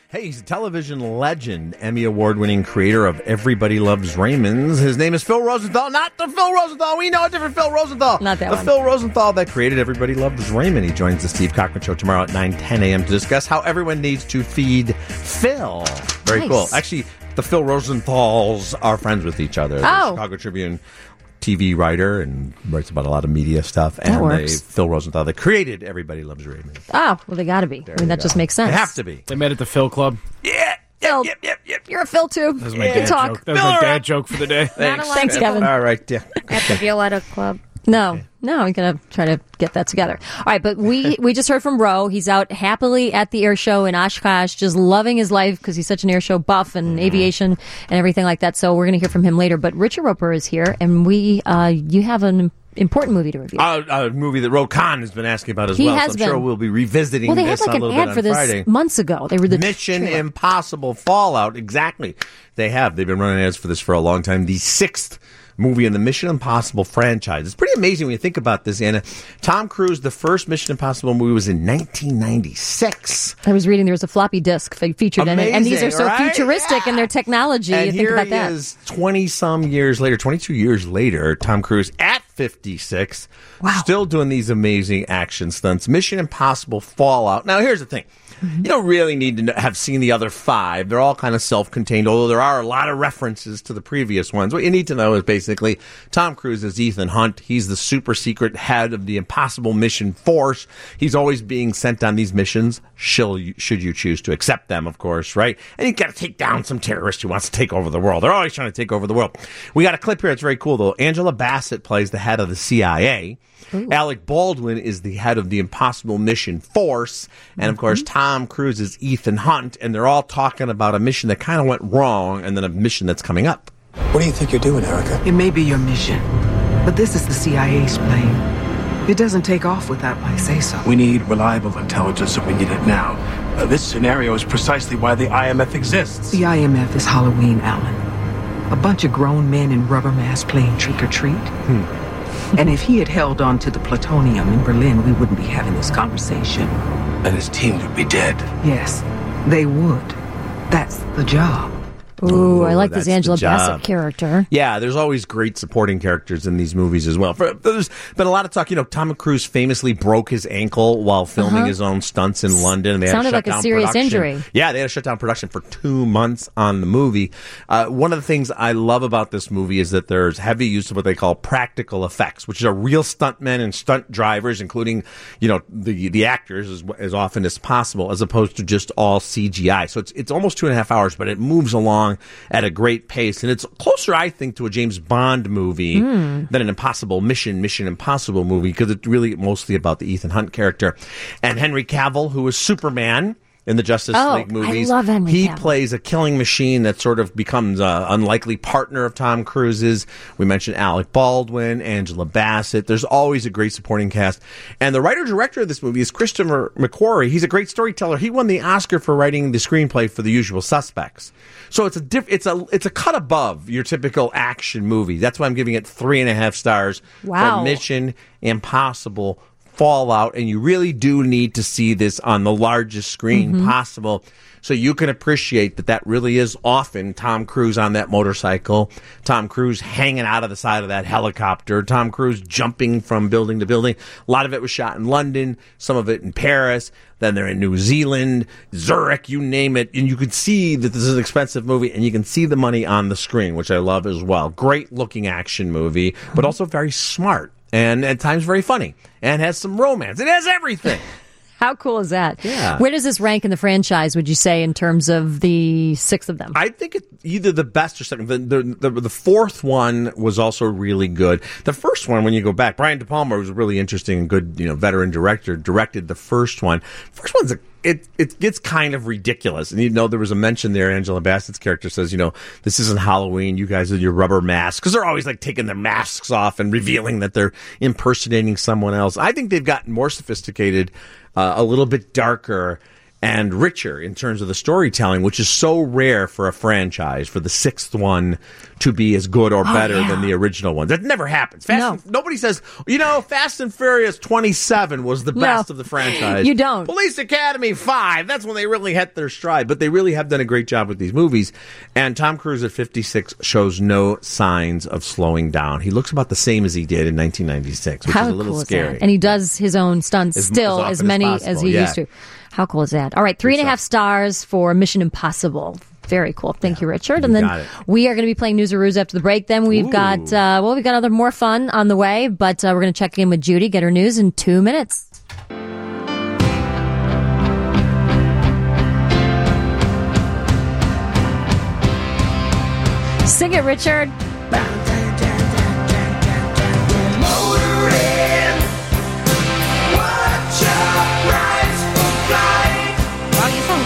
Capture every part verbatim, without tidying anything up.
Hey, he's a television legend, Emmy Award-winning creator of Everybody Loves Raymond. His name is Phil Rosenthal. Not the Phil Rosenthal. We know a different Phil Rosenthal. Not that the one. Phil Rosenthal that created Everybody Loves Raymond. He joins the Steve Cochran Show tomorrow at nine, ten a.m. to discuss how everyone needs to feed Phil. Very Nice. cool. Actually, the Phil Rosenthals are friends with each other. The Oh. Chicago Tribune T V writer and writes about a lot of media stuff. That and works. they, Phil Rosenthal that created Everybody Loves Raymond. Oh, well, they got to be. I mean, that go. just makes sense. They have to be. They met at the Phil Club. Yeah. Phil, Yep, yep, yep. you're a Phil, too. That was my Good dad talk. joke. That was Fill my her dad up. joke for the day. Thanks. Thanks, Kevin. All right, yeah. At the Violetta Club. No, no, I'm going to try to get that together. All right, but we we just heard from Ro. He's out happily at the air show in Oshkosh, just loving his life because he's such an air show buff and Mm-hmm. aviation and everything like that. So we're going to hear from him later. But Richard Roper is here, and we uh, you have an important movie to review. Uh, a movie that Ro Khan has been asking about as He well. has so I'm sure been. we'll be revisiting well, they this had like a an little bit ad on for this Friday. months ago. They were the Mission trailer. Impossible Fallout. Exactly. They have. They've been running ads for this for a long time. The sixth movie in the Mission Impossible franchise. It's pretty amazing when you think about this, Anna. Tom Cruise, the first Mission Impossible movie was in nineteen ninety-six. I was reading there was a floppy disk fe- featured in it, and these are Amazing, so right? futuristic in their technology. And you think here about he that. is twenty-some years later, twenty-two years later, Tom Cruise at fifty-six, Wow. still doing these amazing action stunts. Mission Impossible Fallout. Now, here's the thing. You don't really need to know, have seen the other five. They're all kind of self-contained, although there are a lot of references to the previous ones. What you need to know is basically Tom Cruise is Ethan Hunt. He's the super secret head of the Impossible Mission Force. He's always being sent on these missions, should you, should you choose to accept them, of course, right? And he's got to take down some terrorist who wants to take over the world. They're always trying to take over the world. We got a clip here. It's very cool, though. Angela Bassett plays the head of the C I A. Ooh. Alec Baldwin is the head of the Impossible Mission Force. And, of course, Tom Cruise is Ethan Hunt. And they're all talking about a mission that kind of went wrong and then a mission that's coming up. What do you think you're doing, Erica? It may be your mission, but this is the C I A's plane. It doesn't take off without my say-so. We need reliable intelligence, and we need it now. Uh, this scenario is precisely why the I M F exists. The I M F is Halloween, Alan. A bunch of grown men in rubber masks playing trick-or-treat. Hmm. And if he had held on to the plutonium in Berlin, we wouldn't be having this conversation. And his team would be dead. Yes, they would. That's the job. Ooh, I like that's this Angela the job. Bassett character. Yeah, there's always great supporting characters in these movies as well. For, there's been a lot of talk. You know, Tom Cruise famously broke his ankle while filming Uh-huh. his own stunts in London. And they had Sounded to shut like a down serious production. injury. Yeah, they had to shut down production for two months on the movie. Uh, one of the things I love about this movie is that there's heavy use of what they call practical effects, which are real stuntmen and stunt drivers, including, you know, the the actors as, as often as possible, as opposed to just all C G I. So it's it's almost two and a half hours, but it moves along at a great pace, and it's closer, I think, to a James Bond movie mm. than an Impossible Mission, Mission Impossible movie, because it's really mostly about the Ethan Hunt character. And Henry Cavill, who is Superman in the Justice Oh, League movies, I love Henry he Cavill. plays a killing machine that sort of becomes an unlikely partner of Tom Cruise's. We mentioned Alec Baldwin, Angela Bassett. There's always a great supporting cast. And the writer-director of this movie is Christopher McQuarrie. He's a great storyteller. He won the Oscar for writing the screenplay for The Usual Suspects. So it's a diff- it's a it's a cut above your typical action movie. That's why I'm giving it three and a half stars Wow. for Mission Impossible Fallout, and you really do need to see this on the largest screen Mm-hmm. possible so you can appreciate that that really is often Tom Cruise on that motorcycle, Tom Cruise hanging out of the side of that helicopter, Tom Cruise jumping from building to building. A lot of it was shot in London, some of it in Paris, then they're in New Zealand, Zurich, you name it, and you can see that this is an expensive movie, and you can see the money on the screen, which I love as well. Great looking action movie, but also very smart. And at times very funny. And has some romance. It has everything. How cool is that? Yeah. Where does this rank in the franchise, would you say, in terms of the six of them? I think it's either the best or second. The, the, the, the fourth one was also really good. The first one, when you go back, Brian De Palma was a really interesting and good, you know, veteran director, directed the first one. First one's a It it gets kind of ridiculous. And you know, there was a mention there, Angela Bassett's character says, you know, this isn't Halloween, you guys with your rubber masks. Because they're always like taking their masks off and revealing that they're impersonating someone else. I think they've gotten more sophisticated, uh, a little bit darker, and richer in terms of the storytelling, which is so rare for a franchise, for the sixth one to be as good or better oh, yeah. than the original one. That never happens. Fast No. and, nobody says, you know, Fast and Furious twenty-seven was the best No. of the franchise. You don't. Police Academy five, that's when they really hit their stride. But they really have done a great job with these movies. And Tom Cruise at fifty-six shows no signs of slowing down. He looks about the same as he did in nineteen ninety-six, which How is a little cool is scary. that? And he does his own stunts As- still, as as, often as many as, possible, he yeah. used to. How cool is that? All right, three and a Good half stuff. stars for Mission Impossible. Very cool. Thank you, Richard. And You then got it. we are going to be playing News or Ruse after the break. Then we've Ooh. got, uh, well, we've got other more fun on the way, but uh, we're going to check in with Judy, get her news in two minutes. Sing it, Richard. Wow, you sound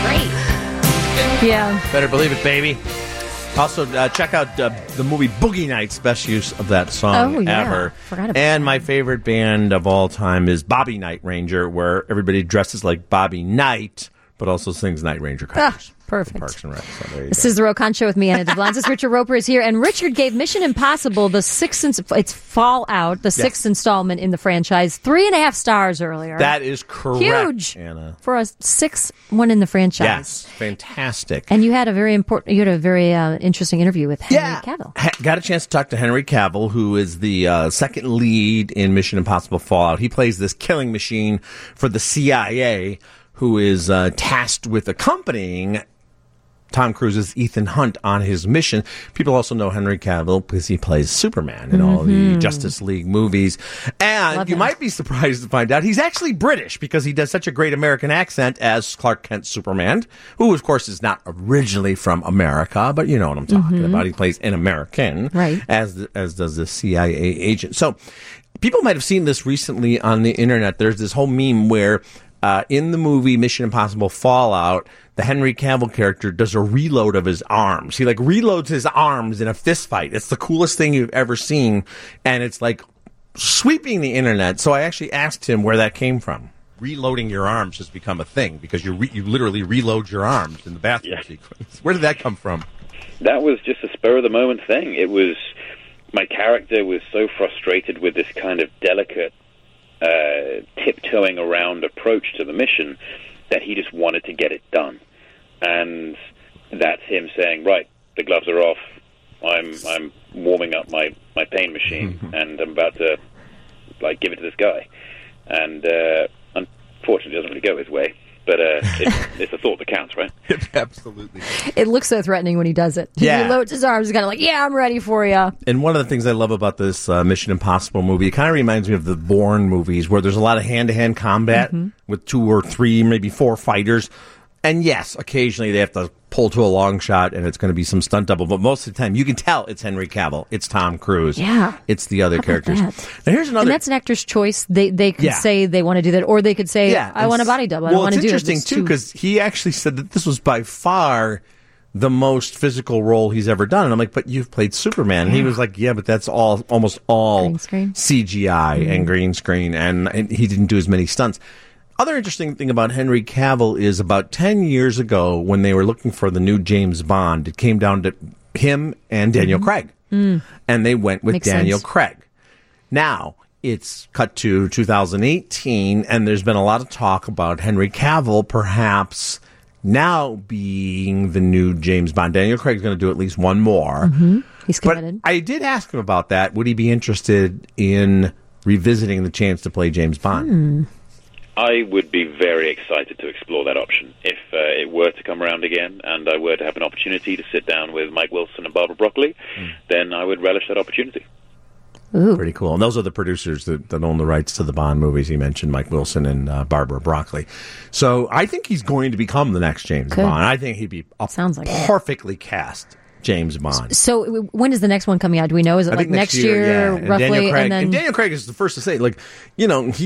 great. Yeah. Better believe it, baby. Also, uh, check out uh, the movie Boogie Nights, best use of that song Oh, yeah. ever. Forgot about and that. my favorite band of all time is Bobby Night Ranger, where everybody dresses like Bobby Knight, but also sings Night Ranger covers. Ah, perfect. Parks and Rec. So there you This go. is the Rokon Show with me, Anna DeBlansis. Richard Roper is here, and Richard gave Mission Impossible the sixth, ins- it's Fallout, the sixth installment in the franchise, three and a half stars earlier. That is correct, Huge Anna. for a sixth one in the franchise. Yes, fantastic. And you had a very important, you had a very uh, interesting interview with Henry Cavill. Ha- got a chance to talk to Henry Cavill, who is the uh, second lead in Mission Impossible Fallout. He plays this killing machine for the C I A, who is uh, tasked with accompanying Tom Cruise's Ethan Hunt on his mission. People also know Henry Cavill because he plays Superman in all the Justice League movies. And Love you him. might be surprised to find out he's actually British because he does such a great American accent as Clark Kent Superman, who, of course, is not originally from America, but you know what I'm talking about. He plays an American, Right. as, as does the C I A agent. So people might have seen this recently on the internet. There's this whole meme where uh, in the movie Mission Impossible Fallout, the Henry Cavill character does a reload of his arms. He like reloads his arms in a fist fight. It's the coolest thing you've ever seen. And it's like sweeping the internet. So I actually asked him where that came from. Reloading your arms has become a thing because you re- you literally reload your arms in the bathroom Yeah. sequence. Where did that come from? That was just a spur of the moment thing. It was, my character was so frustrated with this kind of delicate uh, tiptoeing around approach to the mission that he just wanted to get it done. And that's him saying, right, the gloves are off. I'm I'm warming up my, my pain machine, and I'm about to like give it to this guy. And uh, unfortunately, it doesn't really go his way. But uh, it's, it's the thought that counts, right? Absolutely. It looks so threatening when he does it. He Yeah. reloads his arms, he's kind of like, yeah, I'm ready for you. And one of the things I love about this uh, Mission Impossible movie, it kind of reminds me of the Bourne movies where there's a lot of hand-to-hand combat with two or three, maybe four fighters. And yes, occasionally they have to pull to a long shot and it's going to be some stunt double. But most of the time, you can tell it's Henry Cavill. It's Tom Cruise. Yeah. It's the other How about characters. that? Now, here's another... And that's an actor's choice. They they could Yeah. say they want to do that, or they could say, Yeah, I want a it's- body double. I well, don't want to it's do it. interesting It's too because he actually said that this was by far the most physical role he's ever done. And I'm like, but you've played Superman. And he was like, yeah, but that's all almost all Green screen? C G I and green screen, and, and he didn't do as many stunts. Other interesting thing about Henry Cavill is about ten years ago when they were looking for the new James Bond, it came down to him and Daniel Craig. And they went with Makes Daniel sense. Craig. Now, it's cut to two thousand eighteen, and there's been a lot of talk about Henry Cavill perhaps now being the new James Bond. Daniel Craig's going to do at least one more. He's But committed. I did ask him about that. Would he be interested in revisiting the chance to play James Bond? I would be very excited to explore that option if uh, it were to come around again and I were to have an opportunity to sit down with Mike Wilson and Barbara Broccoli, then I would relish that opportunity. Ooh. Pretty cool. And those are the producers that, that own the rights to the Bond movies. He mentioned Mike Wilson and uh, Barbara Broccoli. So I think he's going to become the next James Could. Bond. I think he'd be a Sounds like it. perfectly cast James Bond. So w- when is the next one coming out? Do we know? Is it I like think next year, yeah. And roughly? Daniel Craig, and then and Daniel Craig is the first to say, like, you know, he's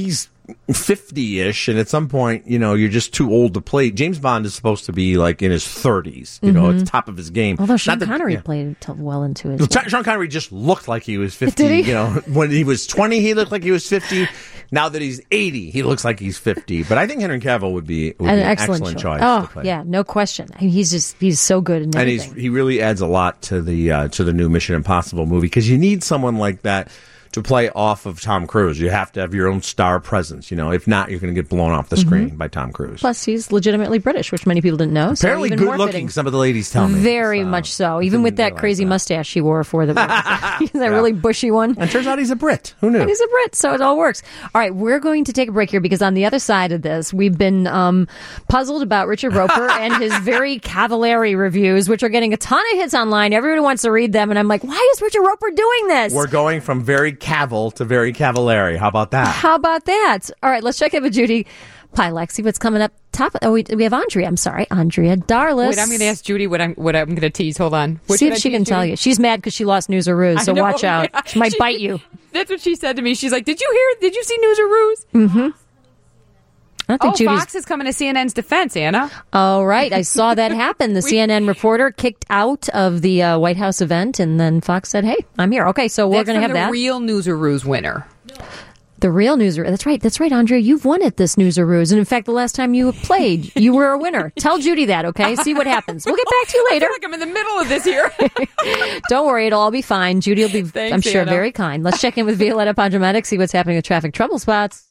fifty-ish, and at some point, you know, you're just too old to play. James Bond is supposed to be like in his thirties, you mm-hmm. know, at the top of his game. Although Sean that, Connery yeah. played until well into it. Well, Sean Connery just looked like he was fifty. Did he? You know, when he was twenty, he looked like he was fifty. Now that he's eighty, he looks like he's fifty. But I think Henry Cavill would be, would an, be an excellent, excellent choice. choice. Oh, to play. yeah, no question. I mean, he's just he's so good in everything. And he's, he really adds a lot to the uh, to the new Mission Impossible movie because you need someone like that to play off of Tom Cruise. You have to have your own star presence. You know, if not, you're going to get blown off the screen mm-hmm. by Tom Cruise. Plus, he's legitimately British, which many people didn't know. Apparently so even good more looking, fitting. some of the ladies tell me. Very so, much so. Even with that crazy that. mustache he wore for the that yeah. really bushy one. And turns out he's a Brit. Who knew? And he's a Brit, so it all works. All right, we're going to take a break here because on the other side of this, we've been um, puzzled about Richard Roper and his very Cavallari reviews, which are getting a ton of hits online. Everybody wants to read them, and I'm like, why is Richard Roper doing this? We're going from very Cavill to very Cavallari. How about that? How about that? All right, let's check in with Judy Pilek, see what's coming up top. Oh, we, we have Andrea. I'm sorry, Andrea Darlis. Wait, I'm going to ask Judy what I'm what I'm going to tease. Hold on. What see if she can Judy? tell you. She's mad because she lost News or Ruse, so know, watch out. Yeah. She might she, bite you. That's what she said to me. She's like, "Did you hear? Did you see News or Ruse?" Mm-hmm. I don't think oh, Judy's... Fox is coming to C N N's defense, Anna. All right, I saw that happen. The we... C N N reporter kicked out of the uh, White House event, and then Fox said, "Hey, I'm here." Okay, so we're going to have the that. Real News or Ruse winner. The real News or That's right. That's right, Andrea. You've won at this News or Ruse. And in fact, the last time you played, you were a winner. Tell Judy that, okay? See what happens. We'll get back to you later. I feel like I'm in the middle of this here. Don't worry. It'll all be fine. Judy will be, Thanks, I'm sure, Anna. very kind. Let's check in with Violetta Padromatic, see what's happening with traffic trouble spots.